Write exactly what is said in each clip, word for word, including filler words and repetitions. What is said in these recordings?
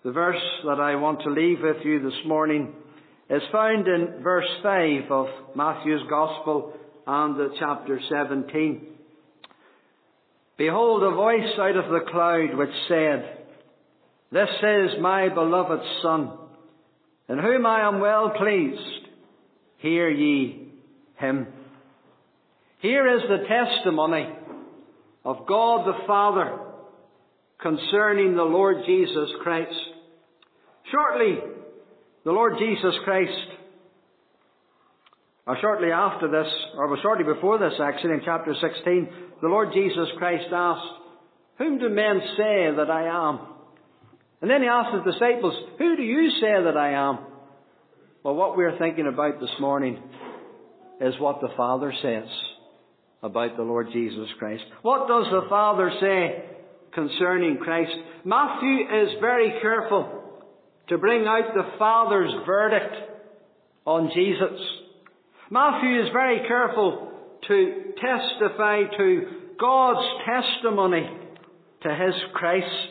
The verse that I want to leave with you this morning is found in verse five of Matthew's Gospel and the chapter seventeen. Behold, a voice out of the cloud which said, This is my beloved Son, in whom I am well pleased. Hear ye him. Here is the testimony of God the Father concerning the Lord Jesus Christ. Shortly, the Lord Jesus Christ, or shortly after this, or shortly before this actually, in chapter sixteen, the Lord Jesus Christ asked, Whom do men say that I am? And then he asked his disciples, Who do you say that I am? Well, what we're thinking about this morning is what the Father says about the Lord Jesus Christ. What does the Father say concerning Christ? Matthew is very careful to bring out the Father's verdict on Jesus. Matthew is very careful to testify to God's testimony to His Christ.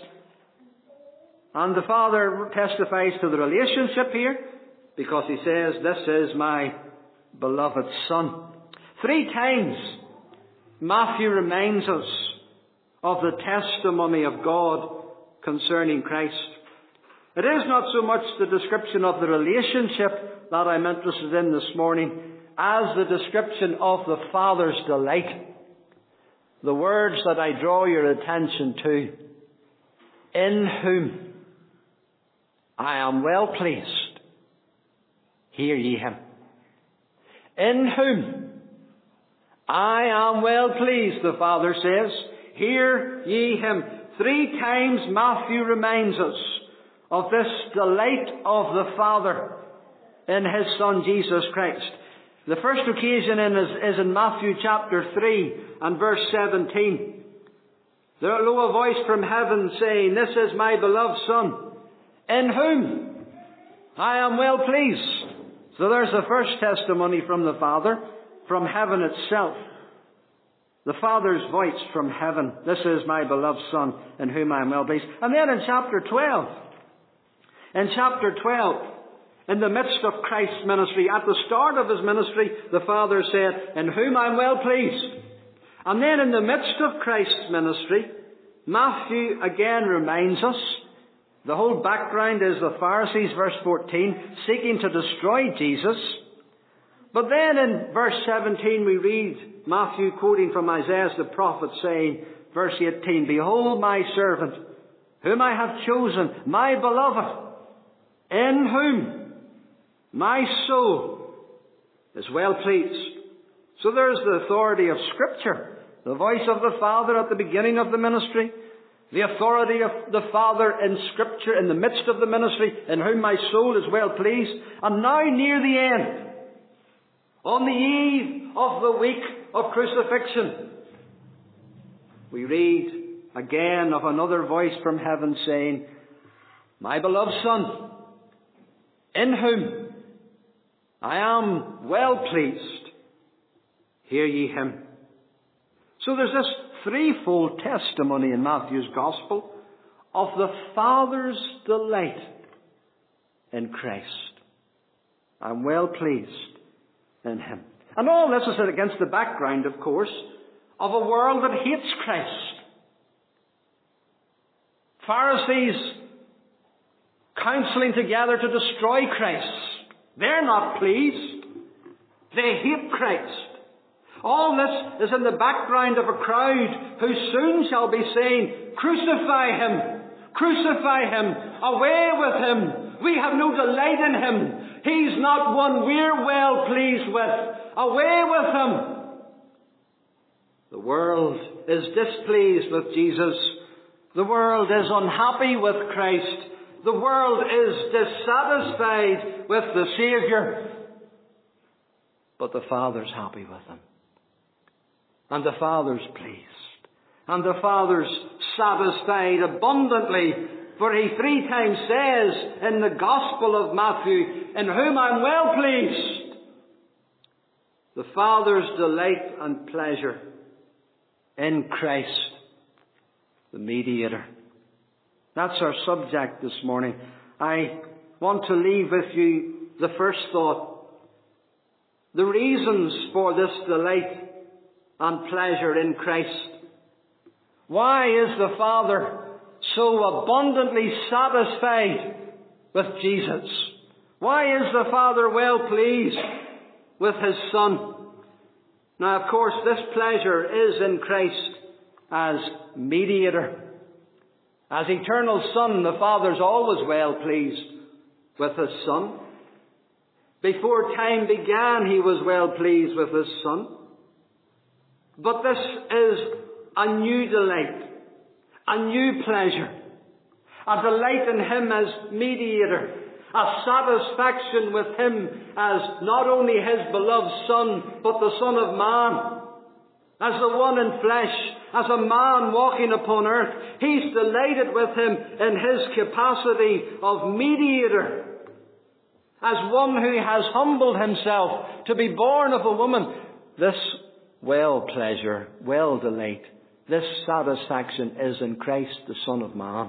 And the Father testifies to the relationship here because He says, This is my beloved Son. Three times Matthew reminds us of the testimony of God concerning Christ. It is not so much the description of the relationship that I'm interested in this morning as the description of the Father's delight. The words that I draw your attention to. In whom I am well pleased. Hear ye him. In whom I am well pleased, the Father says. Hear ye him. Three times Matthew reminds us of this delight of the Father in His Son Jesus Christ. The first occasion in is, is in Matthew chapter three and verse seventeen. There lo a voice from heaven saying, This is my beloved Son, in whom I am well pleased. So there's the first testimony from the Father, from heaven itself. The Father's voice from heaven. This is my beloved Son, in whom I am well pleased. And then in chapter twelve, in chapter twelve, in the midst of Christ's ministry, at the start of His ministry, the Father said, In whom I am well pleased. And then in the midst of Christ's ministry, Matthew again reminds us, the whole background is the Pharisees, verse fourteen, seeking to destroy Jesus. But then in verse seventeen we read Matthew quoting from Isaiah the prophet saying, verse eighteen, Behold my servant, whom I have chosen, my beloved, in whom my soul is well pleased. So there's the authority of Scripture, the voice of the Father at the beginning of the ministry, the authority of the Father in Scripture in the midst of the ministry, in whom my soul is well pleased. And now near the end, on the eve of the week of crucifixion, we read again of another voice from heaven saying, My beloved Son, in whom I am well pleased. Hear ye him. So there's this threefold testimony in Matthew's Gospel of the Father's delight in Christ. I'm well pleased in Him. And all this is against the background, of course, of a world that hates Christ. Pharisees counseling together to destroy Christ. They're not pleased. They hate Christ. All this is in the background of a crowd who soon shall be saying, Crucify Him! Crucify Him! Away with Him! We have no delight in Him! He's not one we're well pleased with! Away with Him! The world is displeased with Jesus. The world is unhappy with Christ. The world is dissatisfied with the Saviour. But the Father's happy with Him. And the Father's pleased. And the Father's satisfied abundantly. For He three times says in the Gospel of Matthew, In whom I'm well pleased. The Father's delight and pleasure in Christ, the mediator. That's our subject this morning. I want to leave with you the first thought. The reasons for this delight and pleasure in Christ. Why is the Father so abundantly satisfied with Jesus? Why is the Father well pleased with His Son? Now, of course, this pleasure is in Christ as mediator. As eternal Son, the Father's always well pleased with His Son. Before time began, He was well pleased with His Son. But this is a new delight, a new pleasure, a delight in Him as mediator, a satisfaction with Him as not only His beloved Son, but the Son of Man, as the one in flesh, as a man walking upon earth. He's delighted with Him in His capacity of mediator, as one who has humbled Himself to be born of a woman. This well pleasure, well delight, this satisfaction is in Christ, the Son of Man.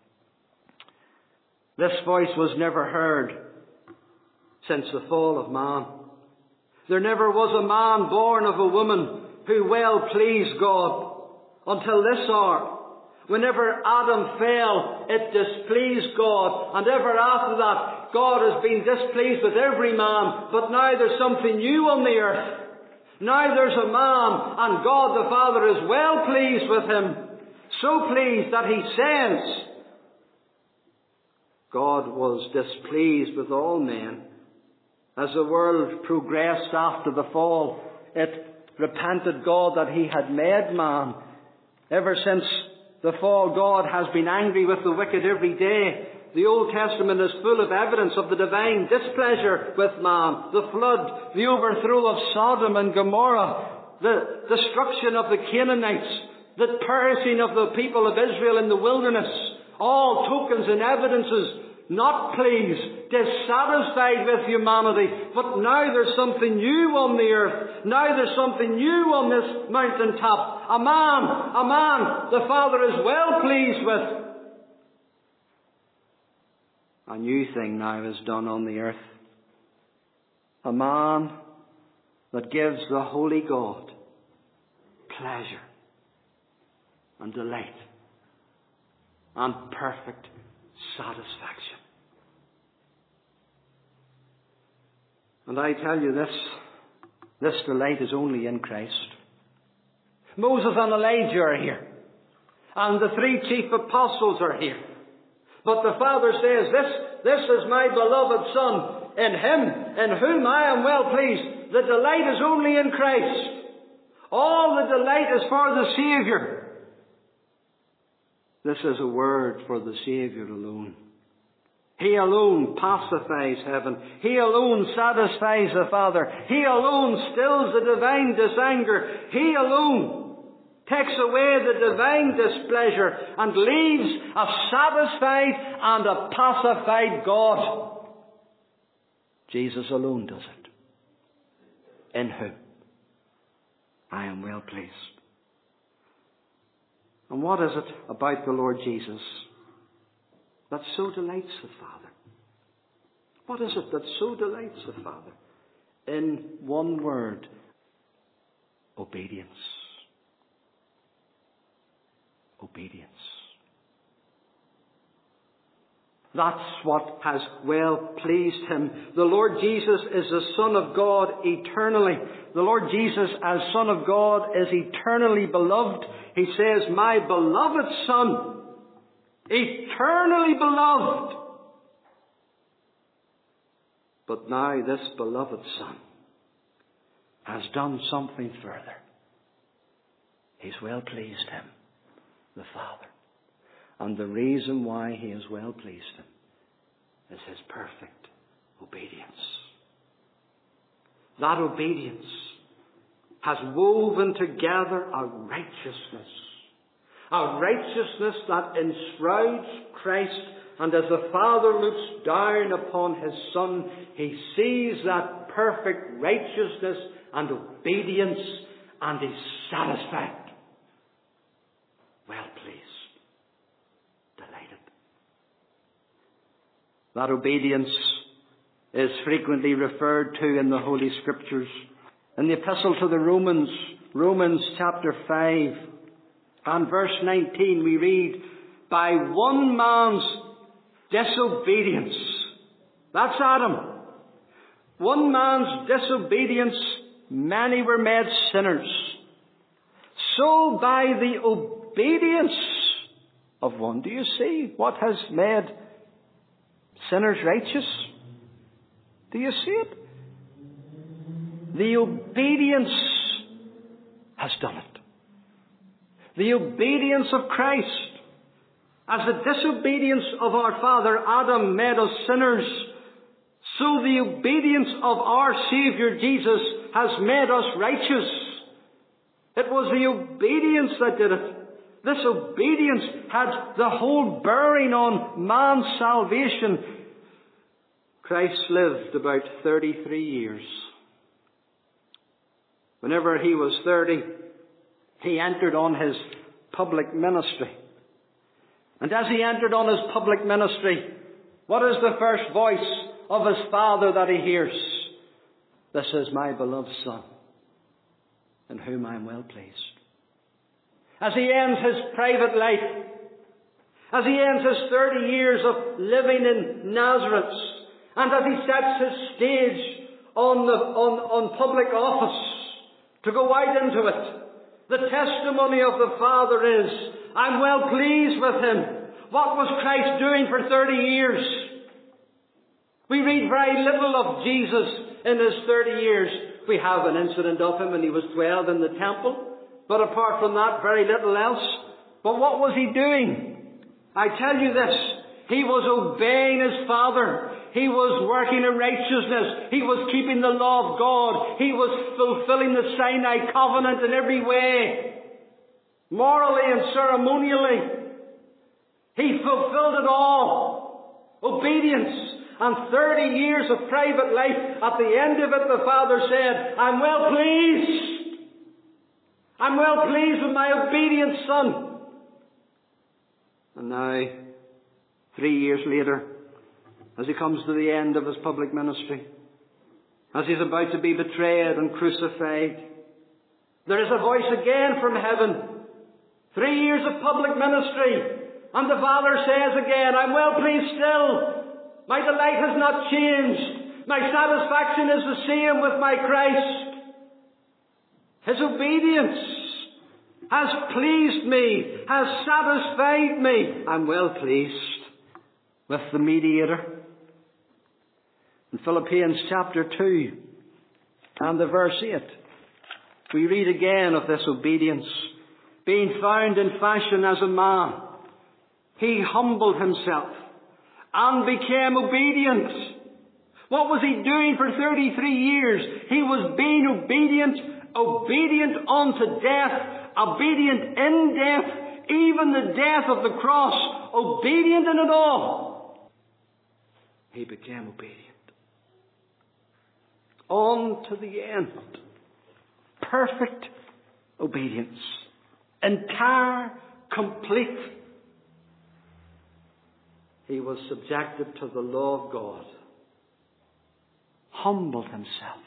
This voice was never heard since the fall of man. There never was a man born of a woman who well pleased God until this hour. Whenever Adam fell, it displeased God. And ever after that, God has been displeased with every man. But now there's something new on the earth. Now there's a man, and God the Father is well pleased with him. So pleased that He says, God was displeased with all men. As the world progressed after the fall, it repented God that He had made man. Ever since the fall, God has been angry with the wicked every day. The Old Testament is full of evidence of the divine displeasure with man. The flood, the overthrow of Sodom and Gomorrah, the destruction of the Canaanites, the perishing of the people of Israel in the wilderness. All tokens and evidences, not pleased, dissatisfied with humanity. But now there's something new on the earth. Now there's something new on this mountaintop. A man, a man the Father is well pleased with. A new thing now is done on the earth. A man that gives the Holy God pleasure and delight and perfect satisfaction. And I tell you this, this delight is only in Christ. Moses and Elijah are here, and the three chief apostles are here. But the Father says, this, this is my beloved Son, in Him, in whom I am well pleased. The delight is only in Christ. All the delight is for the Saviour. This is a word for the Saviour alone. He alone pacifies heaven. He alone satisfies the Father. He alone stills the divine disanger. He alone takes away the divine displeasure and leaves a satisfied and a pacified God. Jesus alone does it. In whom I am well pleased. And what is it about the Lord Jesus that so delights the Father? What is it that so delights the Father? In one word, obedience. Obedience. That's what has well pleased Him. The Lord Jesus is the Son of God eternally. The Lord Jesus, as Son of God, is eternally beloved. He says, my beloved Son, eternally beloved. But now this beloved Son has done something further. He's well pleased Him, the Father. And the reason why He has well pleased Him is His perfect obedience. That obedience has woven together a righteousness. A righteousness that enshrouds Christ. And as the Father looks down upon His Son, He sees that perfect righteousness and obedience, and He's satisfied. Well pleased. Delighted. That obedience is frequently referred to in the Holy Scriptures. In the Epistle to the Romans, Romans chapter five and verse nineteen, we read, by one man's disobedience, that's Adam, one man's disobedience, many were made sinners. So by the obedience of one, do you see what has made sinners righteous? Do you see it? The obedience has done it. The obedience of Christ, as the disobedience of our father Adam made us sinners, so the obedience of our Saviour Jesus has made us righteous. It was the obedience that did it. This obedience had the whole bearing on man's salvation. Christ lived about thirty-three years. Whenever he was thirty, he entered on his public ministry. And as he entered on his public ministry, what is the first voice of his Father that he hears? This is my beloved Son, in whom I am well pleased. As he ends his private life, as he ends his thirty years of living in Nazareth, and as he sets his stage on, the, on, on public office to go out into it, the testimony of the Father is, I'm well pleased with him. What was Christ doing for thirty years? We read very little of Jesus in his thirty years. We have an incident of him when he was twelve in the temple. But apart from that, very little else. But what was he doing? I tell you this. He was obeying his Father. He was working in righteousness. He was keeping the law of God. He was fulfilling the Sinai covenant in every way. Morally and ceremonially. He fulfilled it all. Obedience. And thirty years of private life. At the end of it, the Father said, I'm well pleased. I'm well pleased with my obedient Son. And now, three years later, as he comes to the end of his public ministry, as he's about to be betrayed and crucified, there is a voice again from heaven. Three years of public ministry, and the Father says again, I'm well pleased still. My delight has not changed. My satisfaction is the same with my Christ. His obedience has pleased me, has satisfied me. I'm well pleased with the mediator. In Philippians chapter two and the verse eight, we read again of this obedience. Being found in fashion as a man, he humbled himself and became obedient. What was he doing for thirty-three years? He was being obedient, obedient unto death, obedient in death, even the death of the cross, obedient in it all. He became obedient. On to the end. Perfect obedience. Entire, complete. He was subjected to the law of God. Humbled himself.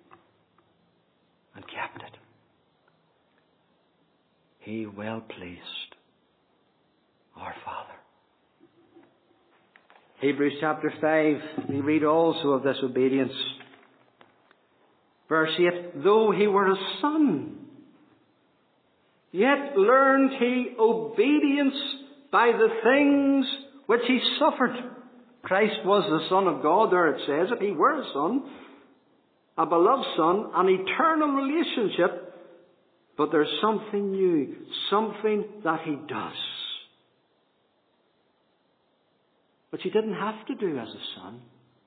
And kept it. He well pleased our Father. Hebrews chapter five, we read also of this obedience. Verse eight, though he were a son, yet learned he obedience by the things which he suffered. Christ was the Son of God, there it says it. He were a son, a beloved Son, an eternal relationship. But there's something new, something that he does, which he didn't have to do as a son.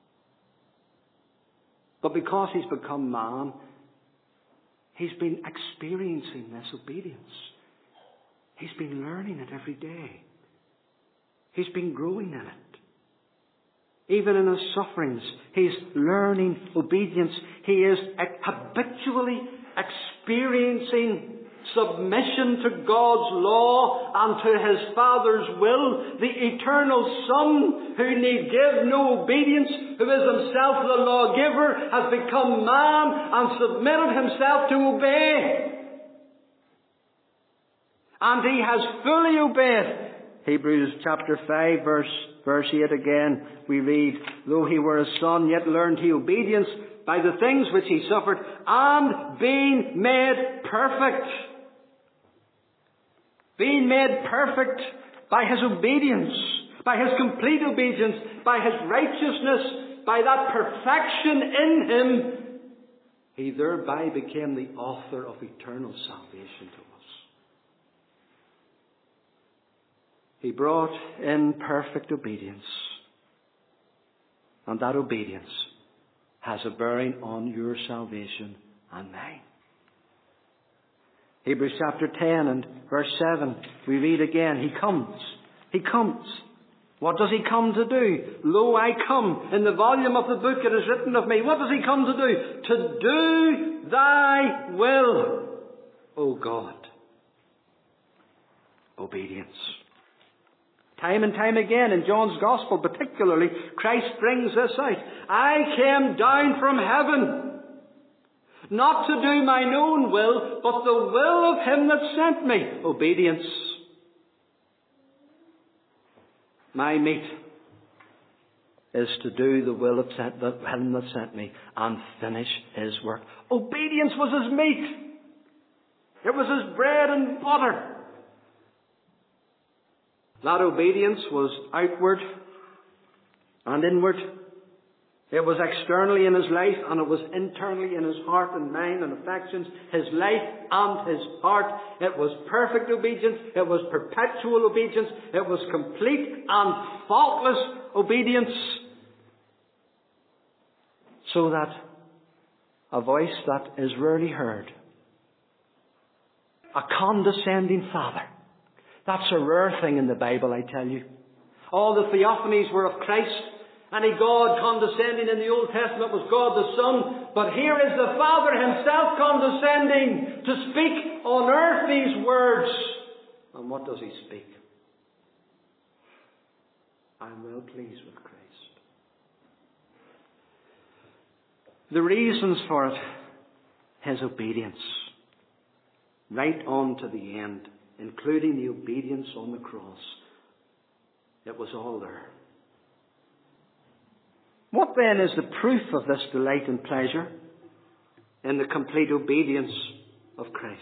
But because he's become man, he's been experiencing this obedience. He's been learning it every day. He's been growing in it. Even in his sufferings, he's learning obedience. He is habitually experiencing submission to God's law and to His Father's will. The eternal Son, who need give no obedience, who is Himself the lawgiver, has become man and submitted Himself to obey. And He has fully obeyed. Hebrews chapter five, verse, verse eight again, we read, though He were a son, yet learned He obedience by the things which He suffered, and being made perfect. Being made perfect by His obedience, by His complete obedience, by His righteousness, by that perfection in Him, He thereby became the author of eternal salvation to us. He brought in perfect obedience. And that obedience has a bearing on your salvation and mine. Hebrews chapter ten and verse seven, we read again, He comes. He comes. What does He come to do? Lo, I come. In the volume of the book it is written of me. What does He come to do? To do Thy will, O God. Obedience. Time and time again in John's Gospel particularly, Christ brings this out. I came down from heaven, not to do mine own will, but the will of Him that sent me. Obedience. My meat is to do the will of Him that sent me and finish His work. Obedience was His meat. It was His bread and butter. That obedience was outward and inward. It was externally in His life, and it was internally in His heart and mind and affections. His life and His heart. It was perfect obedience. It was perpetual obedience. It was complete and faultless obedience. So that a voice that is rarely heard, a condescending Father. That's a rare thing in the Bible, I tell you. All the theophanies were of Christ. Any God condescending in the Old Testament was God the Son. But here is the Father Himself condescending to speak on earth these words. And what does He speak? I'm well pleased with Christ. The reasons for it, His obedience. Right on to the end. Including the obedience on the cross. It was all there. What then is the proof of this delight and pleasure in the complete obedience of Christ?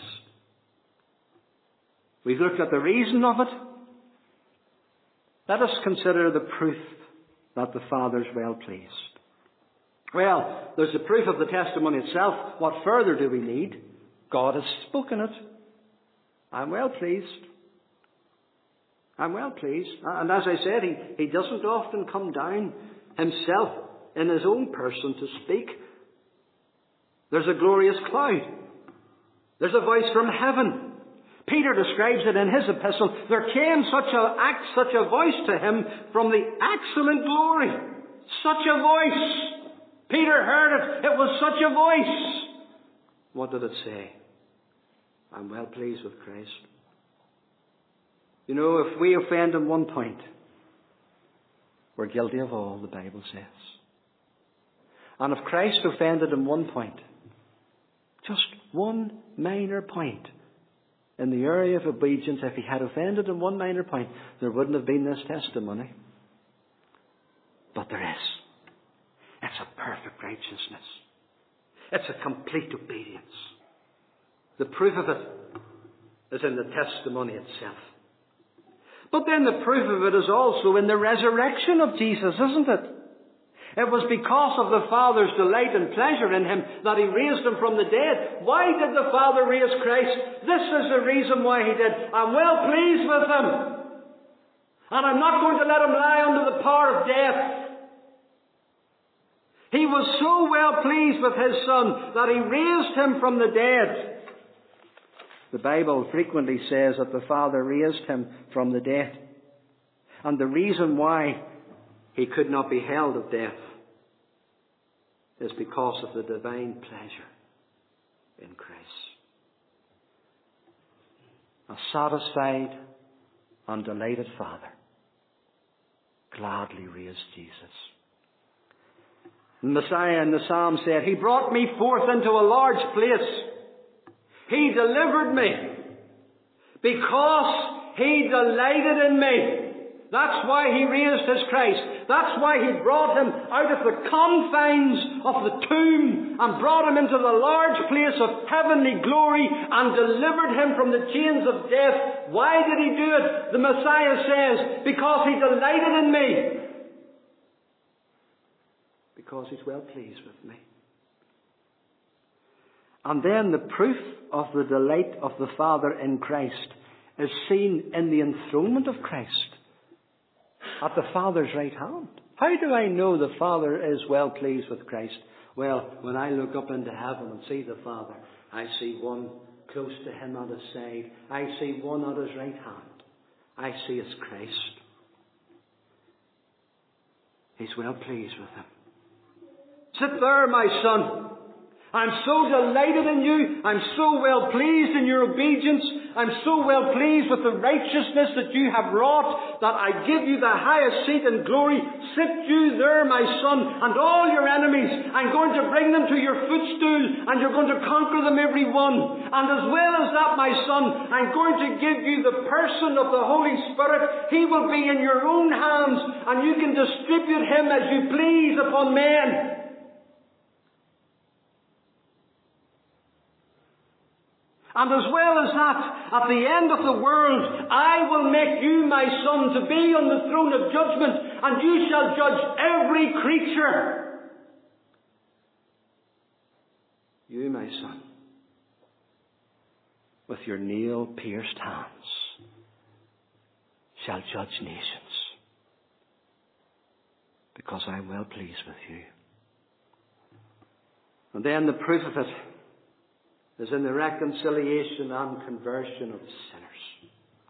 We've looked at the reason of it. Let us consider the proof that the Father's well pleased. Well, there's the proof of the testimony itself. What further do we need? God has spoken it. I'm well pleased. I'm well pleased. And as I said, he, he doesn't often come down Himself in His own person to speak. There's a glorious cloud. There's a voice from heaven. Peter describes it in his epistle. There came such a act, such a voice to him from the excellent glory. Such a voice. Peter heard it. It was such a voice. What did it say? I'm well pleased with Christ. You know, if we offend in one point, we're guilty of all, the Bible says. And if Christ offended in one point, just one minor point, in the area of obedience, if He had offended in one minor point, there wouldn't have been this testimony. But there is. It's a perfect righteousness. It's a complete obedience. The proof of it is in the testimony itself. But then the proof of it is also in the resurrection of Jesus, isn't it? It was because of the Father's delight and pleasure in Him that He raised Him from the dead. Why did the Father raise Christ? This is the reason why He did. I'm well pleased with Him. And I'm not going to let Him lie under the power of death. He was so well pleased with His Son that He raised Him from the dead. The Bible frequently says that the Father raised Him from the dead. And the reason why He could not be held of death is because of the divine pleasure in Christ. a satisfied and delighted Father gladly raised Jesus. The Messiah in the Psalm said, He brought me forth into a large place. He delivered me because He delighted in me. That's why He raised His Christ. That's why He brought Him out of the confines of the tomb and brought Him into the large place of heavenly glory and delivered Him from the chains of death. Why did He do it? The Messiah says, because He delighted in me. Because He's well pleased with me. And then the proof of the delight of the Father in Christ is seen in the enthronement of Christ at the Father's right hand. How do I know the Father is well pleased with Christ? Well, when I look up into heaven and see the Father, I see one close to Him at His side. I see one at His right hand. I see it's Christ. He's well pleased with Him. Sit there, my son. I'm so delighted in you. I'm so well pleased in your obedience. I'm so well pleased with the righteousness that you have wrought that I give you the highest seat in glory. Sit you there, my son, and all your enemies. I'm going to bring them to your footstool and you're going to conquer them every one. And as well as that, my son, I'm going to give you the person of the Holy Spirit. He will be in your own hands and you can distribute Him as you please upon men. And as well as that, at the end of the world, I will make you, my son, to be on the throne of judgment, and you shall judge every creature. You, my son, with your nail-pierced hands, shall judge nations, because I am well pleased with you. And then the proof of it is in the reconciliation and conversion of sinners.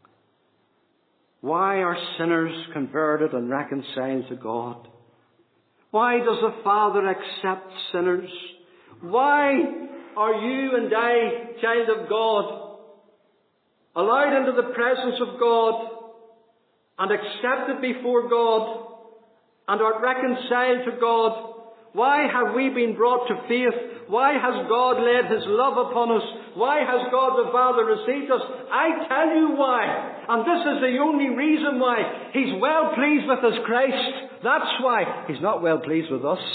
Why are sinners converted and reconciled to God? Why does the Father accept sinners? Why are you and I, child of God, allowed into the presence of God and accepted before God and are reconciled to God? Why have we been brought to faith? Why has God laid His love upon us? Why has God the Father received us? I tell you why. And this is the only reason why. He's well pleased with His Christ. That's why. He's not well pleased with us.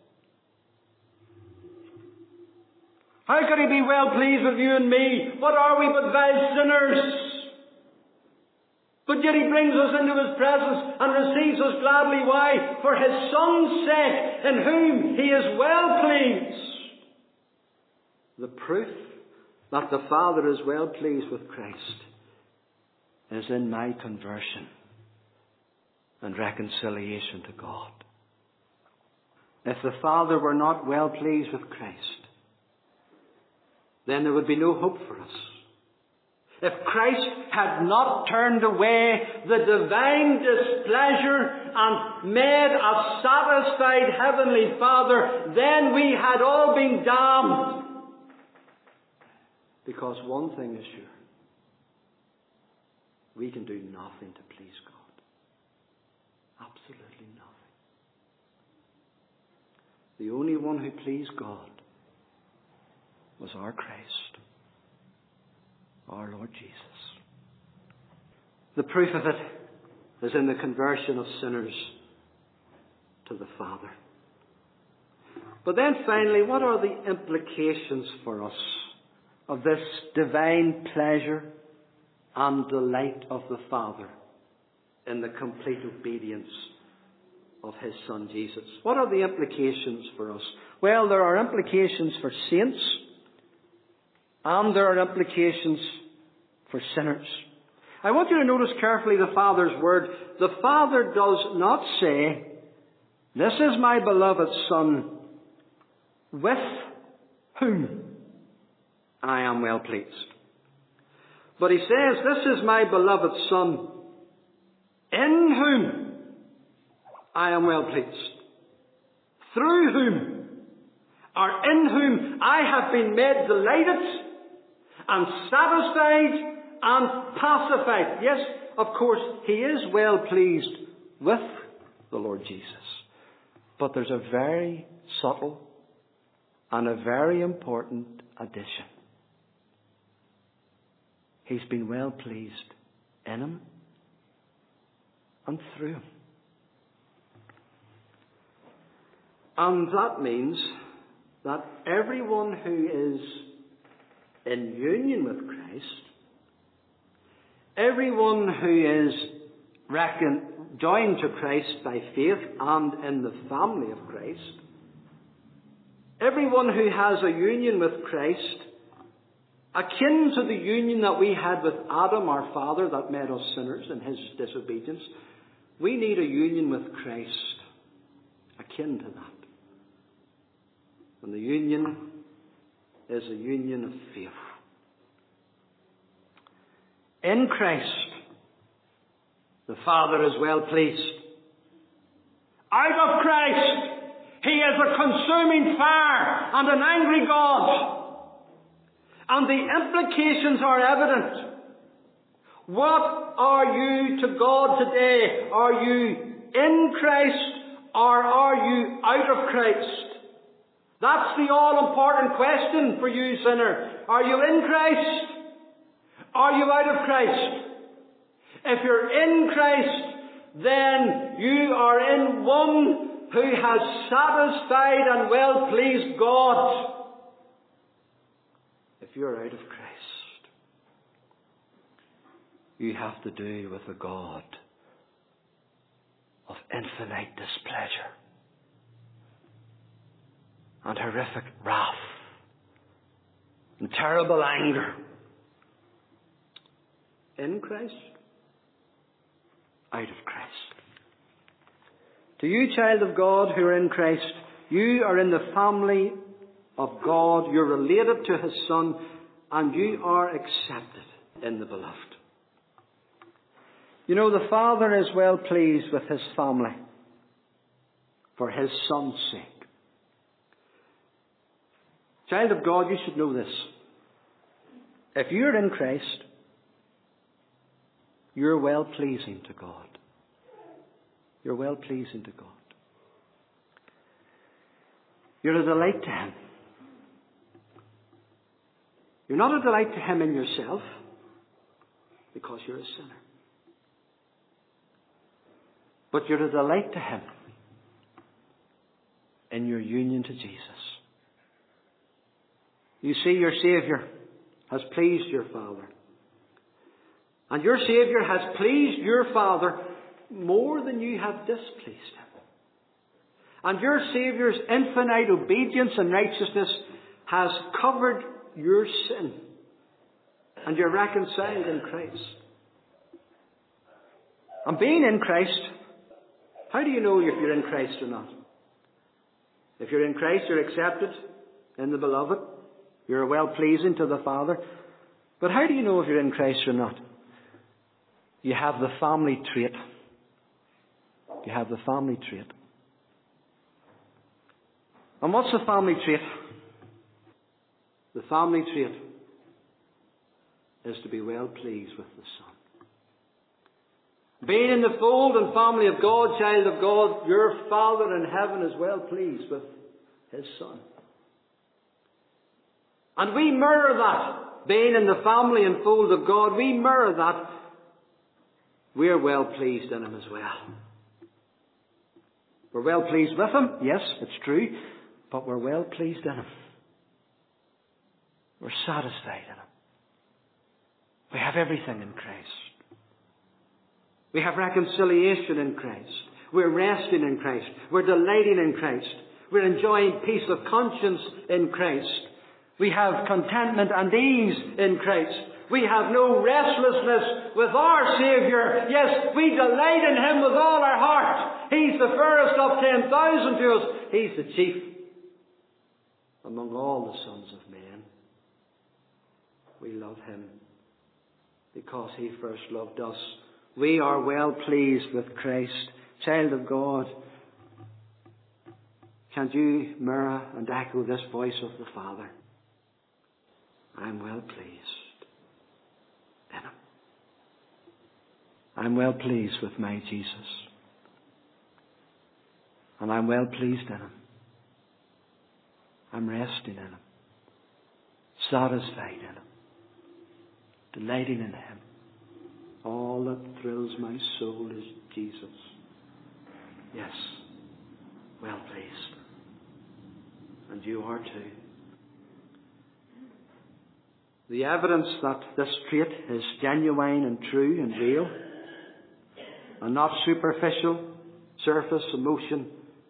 How could He be well pleased with you and me? What are we but vile sinners? But yet He brings us into His presence and receives us gladly. Why? For His Son's sake, in whom He is well pleased. The proof that the Father is well pleased with Christ is in my conversion and reconciliation to God. If the Father were not well pleased with Christ, then there would be no hope for us. If Christ had not turned away the divine displeasure and made a satisfied Heavenly Father, then we had all been damned. Because one thing is sure. We can do nothing to please God. Absolutely nothing. The only one who pleased God was our Christ, our Lord Jesus. The proof of it is in the conversion of sinners to the Father. But then finally, what are the implications for us of this divine pleasure and delight of the Father in the complete obedience of His Son Jesus? What are the implications for us? Well, there are implications for saints and there are implications for sinners. I want you to notice carefully the Father's word. The Father does not say, "This is my beloved Son, with whom I am well pleased." But He says, "This is my beloved Son, in whom I am well pleased, through whom, or in whom I have been made delighted and satisfied and pacified. Yes, of course, he is well pleased with the Lord Jesus. But there's a very subtle and a very important addition. He's been well pleased in him and through him. And that means that everyone who is in union with Christ, everyone who is reckoned, joined to Christ by faith and in the family of Christ, everyone who has a union with Christ, akin to the union that we had with Adam, our father, that made us sinners in his disobedience, we need a union with Christ akin to that. And the union is a union of faith. In Christ, the Father is well pleased. Out of Christ, he is a consuming fire and an angry God. And the implications are evident. What are you to God today? Are you in Christ or are you out of Christ? That's the all-important question for you, sinner. Are you in Christ? Are you out of Christ? If you're in Christ, then you are in one who has satisfied and well-pleased God. If you're out of Christ, you have to do with a God of infinite displeasure and horrific wrath and terrible anger. In Christ, out of Christ. To you, child of God, who are in Christ, you are in the family of God. You're related to his Son, and you are accepted in the beloved. You know, the Father is well pleased with his family for his Son's sake. Child of God, you should know this. If you're in Christ, you're well pleasing to God. You're well pleasing to God. You're a delight to him. You're not a delight to him in yourself, because you're a sinner. But you're a delight to him in your union to Jesus. You see, your Saviour has pleased your Father. And your Saviour has pleased your Father more than you have displeased him. And your Saviour's infinite obedience and righteousness has covered your sin. And you're reconciled in Christ. And being in Christ, how do you know if you're in Christ or not? If you're in Christ, you're accepted in the beloved. You're well pleasing to the Father. But how do you know if you're in Christ or not? You have the family trait. You have the family trait. And what's the family trait? The family trait is to be well pleased with the Son. Being in the fold and family of God, child of God, your Father in heaven is well pleased with his Son. And we mirror that. Being in the family and fold of God, we mirror that. We're well pleased in him as well. We're well pleased with him. Yes, it's true. But we're well pleased in him. We're satisfied in him. We have everything in Christ. We have reconciliation in Christ. We're resting in Christ. We're delighting in Christ. We're enjoying peace of conscience in Christ. We have contentment and ease in Christ. We have no restlessness with our Saviour. Yes, we delight in him with all our heart. He's the fairest of ten thousand to us. He's the chief among all the sons of men. We love him because he first loved us. We are well pleased with Christ. Child of God, can you mirror and echo this voice of the Father? I'm well pleased in him. I'm well pleased with my Jesus. And I'm well pleased in Him. I'm resting in Him. Satisfied in Him. Delighting in Him. All that thrills my soul is Jesus. Yes, well pleased. And you are too. The evidence that this trait is genuine and true and real, and not superficial, surface emotion,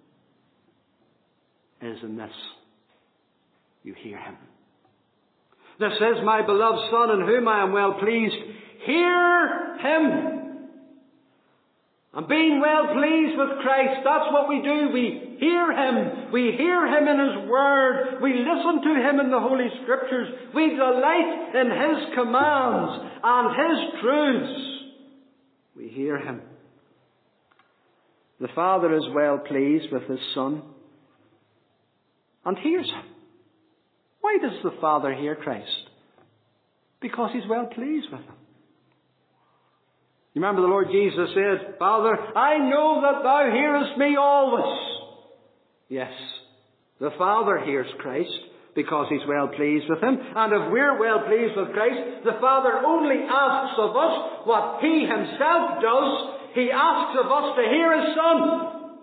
is in this. You hear Him. This is my beloved Son in whom I am well pleased. Hear Him. And being well pleased with Christ, that's what we do. We hear Him. We hear Him in His Word. We listen to Him in the Holy Scriptures. We delight in His commands and His truths. We hear Him. The Father is well pleased with His Son and hears Him. Why does the Father hear Christ? Because He's well pleased with Him. You remember the Lord Jesus said, Father, I know that Thou hearest me always. Yes, the Father hears Christ because He's well pleased with Him. And if we're well pleased with Christ, the Father only asks of us what He Himself does. He asks of us to hear His Son.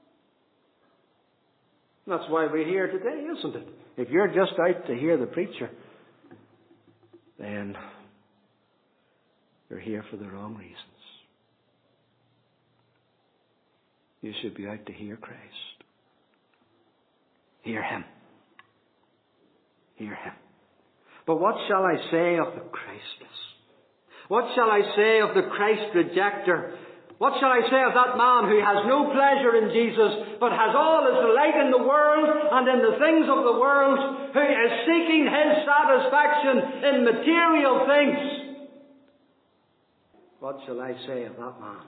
That's why we're here today, isn't it? If you're just out to hear the preacher, then you're here for the wrong reasons. You should be out to hear Christ. Hear Him. Hear Him. But what shall I say of the Christless? What shall I say of the Christ rejecter? What shall I say of that man who has no pleasure in Jesus, but has all his delight in the world and in the things of the world, who is seeking his satisfaction in material things? What shall I say of that man?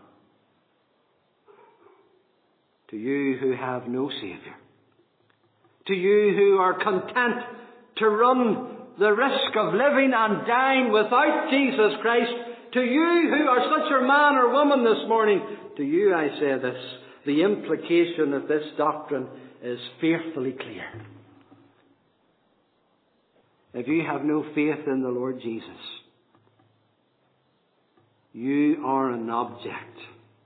To you who have no Saviour, to you who are content to run the risk of living and dying without Jesus Christ, to you who are such a man or woman this morning, to you I say this, the implication of this doctrine is fearfully clear. If you have no faith in the Lord Jesus, you are an object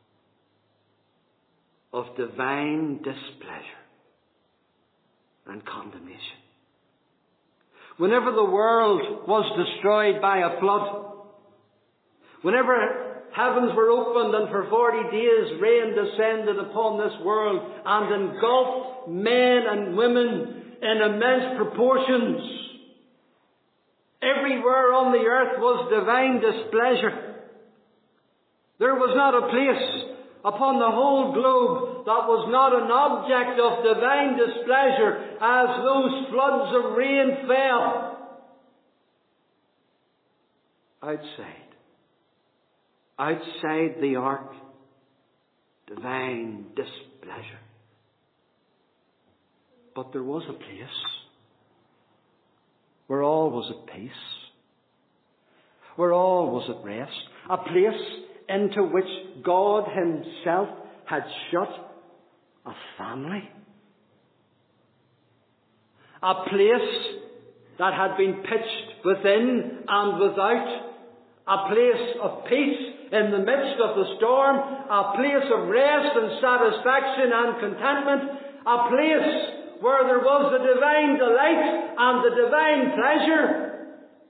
of divine displeasure and condemnation. Whenever the world was destroyed by a flood, whenever heavens were opened and for forty days rain descended upon this world and engulfed men and women in immense proportions, everywhere on the earth was divine displeasure. There was not a place upon the whole globe that was not an object of divine displeasure as those floods of rain fell. Outside. Outside the ark, divine displeasure. But there was a place where all was at peace, where all was at rest, a place into which God Himself had shut a family. A place that had been pitched within and without. A place of peace in the midst of the storm. A place of rest and satisfaction and contentment. A place where there was the divine delight and the divine pleasure.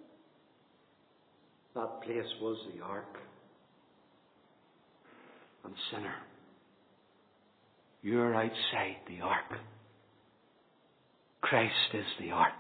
That place was the ark. And sinner, you're outside the ark. Christ is the ark.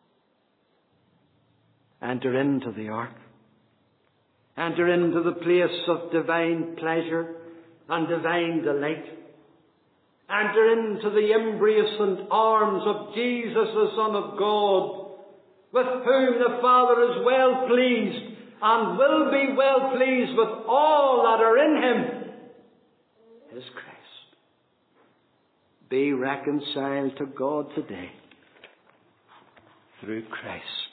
Enter into the ark. Enter into the place of divine pleasure and divine delight. Enter into the embrace and arms of Jesus, the Son of God, with whom the Father is well pleased and will be well pleased with all that are in Him. Is Christ. Be reconciled to God today through Christ.